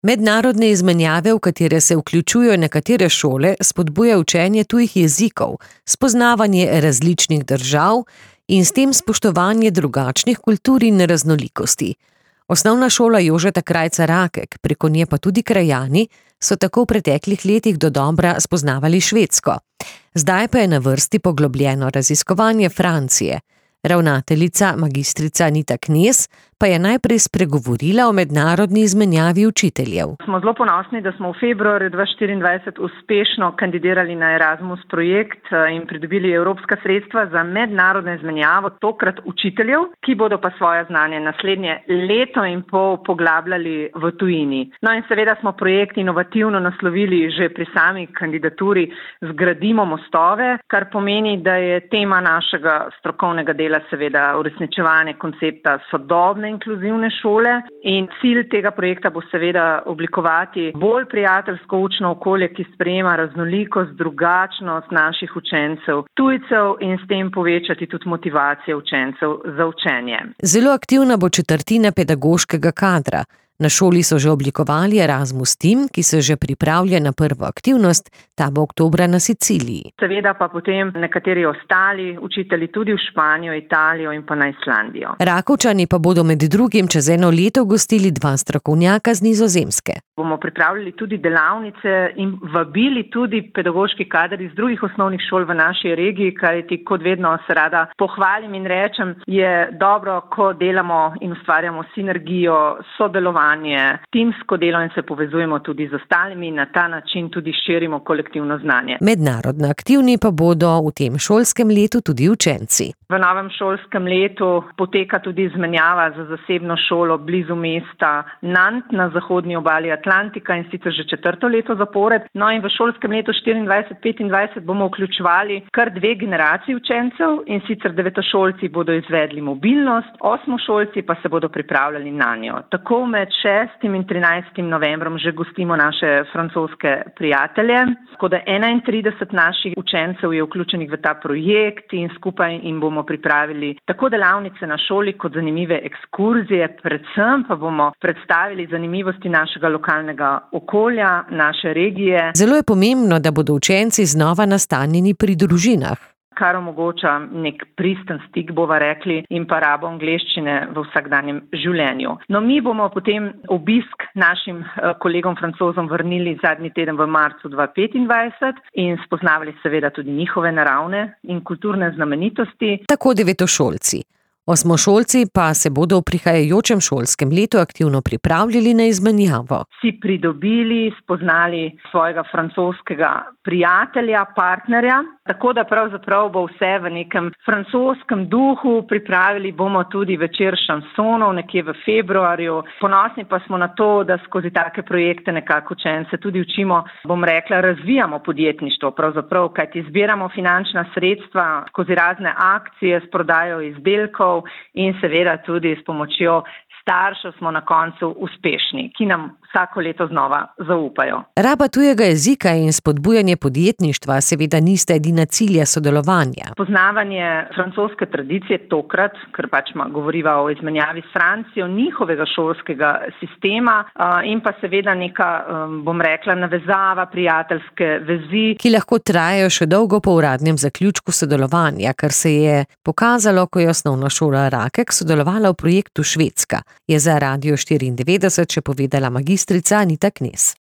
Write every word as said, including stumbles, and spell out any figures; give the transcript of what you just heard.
Mednarodne izmenjave, v katere se vključujejo nekatere šole, spodbuja učenje tujih jezikov, spoznavanje različnih držav in s tem spoštovanje drugačnih kultur in raznolikosti. Osnovna šola Jožeta Krajca Rakek, preko nje pa tudi krajani, so tako v preteklih letih dodobra spoznavali Švedsko. Zdaj pa je na vrsti poglobljeno raziskovanje Francije. Ravnateljica, magistrica Anita Knez, pa je najprej spregovorila o mednarodni izmenjavi učiteljev. Smo zelo ponosni, da smo v februarju dva tisoč štiriindvajset uspešno kandidirali na Erasmus projekt in pridobili evropska sredstva za mednarodno izmenjavo, tokrat učiteljev, ki bodo pa svoje znanje naslednje leto in pol poglabljali v tujini. No in seveda smo projekt inovativno naslovili že pri sami kandidaturi Zgradimo mostove, kar pomeni, da je tema našega strokovnega dela seveda uresničevanje koncepta sodobne inkluzivne šole in cilj tega projekta bo seveda oblikovati bolj prijateljsko učno okolje, ki sprejema raznolikost, drugačnost naših učencev, tujcev in s tem povečati tudi motivacijo učencev za učenje. Zelo aktivna bo četrtina pedagoškega kadra. Na šoli so že oblikovali Erasmus Team, ki se že pripravlja na prvo aktivnost, ta bo oktobra na Siciliji. Seveda pa potem nekateri ostali učitelji tudi v Španijo, Italijo in pa na Islandijo. Rakovčani pa bodo med drugim čez eno leto gostili dva strokovnjaka z Nizozemske. Bomo pripravljali tudi delavnice in vabili tudi pedagoški kader iz drugih osnovnih šol v naši regiji, kajti kot vedno se rada pohvalim in rečem, je dobro, ko delamo in ustvarjamo sinergijo, sodelovanje, timsko delo in se povezujemo tudi z ostalimi in na ta način tudi širimo kolektivno znanje. Mednarodno aktivni pa bodo v tem šolskem letu tudi učenci. V novem šolskem letu poteka tudi izmenjava za zasebno šolo blizu mesta Nant na zahodni obali Atlantika in sicer že četrto leto zapored. No in v šolskem letu štiriindvajset petindvajset bomo vključevali kar dve generaciji učencev in sicer devetošolci bodo izvedli mobilnost, osmošolci pa se bodo pripravljali nanjo. Tako med šestim in trinajstim novembrom že gostimo naše francoske prijatelje, tako da enaintrideset naših učencev je vključenih v ta projekt in skupaj jim bomo pripravili tako delavnice na šoli kot zanimive ekskurzije, predvsem pa bomo predstavili zanimivosti našega lokalnega okolja, naše regije. Zelo je pomembno, da bodo učenci znova nastanjeni pri družinah, kar omogoča nek pristen stik, bova rekli, in pa rabo angleščine v vsakdanjem življenju. No, mi bomo potem obisk našim kolegom Francozom vrnili zadnji teden v marcu dva tisoč petindvajset in spoznavali seveda tudi njihove naravne in kulturne znamenitosti. Tako devetošolci. Osmošolci pa se bodo v prihajajočem šolskem letu aktivno pripravljali na izmenjavo. Si pridobili, spoznali svojega francoskega prijatelja, partnerja, tako da pravzaprav bo vse v nekem francoskem duhu. Pripravili bomo tudi večer šansonov nekje v februarju. Ponosni pa smo na to, da skozi take projekte nekako učence tudi učimo, bom rekla, razvijamo podjetništvo, pravzaprav, kajti zbiramo finančna sredstva skozi razne akcije s prodajo izdelkov in seveda tudi s pomočjo staršev smo na koncu uspešni, ki nam vsako leto znova zaupajo. Raba tujega jezika in spodbujanje podjetništva seveda nista edina cilja sodelovanja. Poznavanje francoske tradicije tokrat, ker pač govoriva o izmenjavi s Francijo, njihovega šolskega sistema in pa seveda neka, bom rekla, navezava, prijateljske vezi, ki lahko trajajo še dolgo po uradnem zaključku sodelovanja, kar se je pokazalo, ko je osnovna šola Rakek sodelovala v projektu Švedska, je za Radio štiriindevetdeset še povedala magistrica Anita Knez.